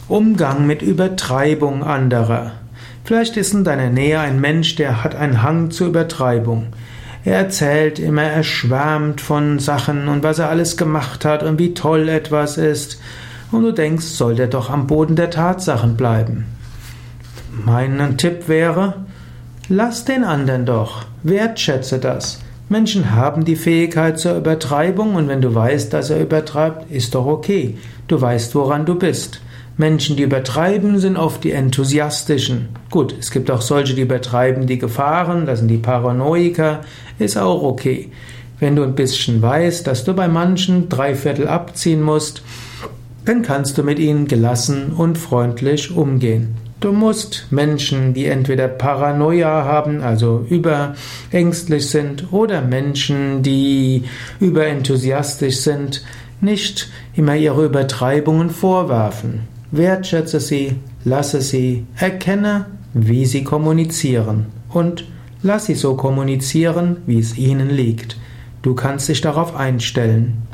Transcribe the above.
Umgang mit Übertreibung anderer. Vielleicht ist in deiner Nähe ein Mensch, der hat einen Hang zur Übertreibung. Er erzählt immer, er schwärmt von Sachen und was er alles gemacht hat und wie toll etwas ist. Und du denkst, soll der doch am Boden der Tatsachen bleiben. Mein Tipp wäre, lass den anderen doch, wertschätze das. Menschen haben die Fähigkeit zur Übertreibung und wenn du weißt, dass er übertreibt, ist doch okay. Du weißt, woran du bist. Menschen, die übertreiben, sind oft die Enthusiastischen. Gut, es gibt auch solche, die übertreiben die Gefahren, das sind die Paranoiker, ist auch okay. Wenn du ein bisschen weißt, dass du bei manchen 3/4 abziehen musst, dann kannst du mit ihnen gelassen und freundlich umgehen. Du musst Menschen, die entweder Paranoia haben, also überängstlich sind, oder Menschen, die überenthusiastisch sind, nicht immer ihre Übertreibungen vorwerfen. Wertschätze sie, lasse sie, erkenne, wie sie kommunizieren und lass sie so kommunizieren, wie es ihnen liegt. Du kannst dich darauf einstellen.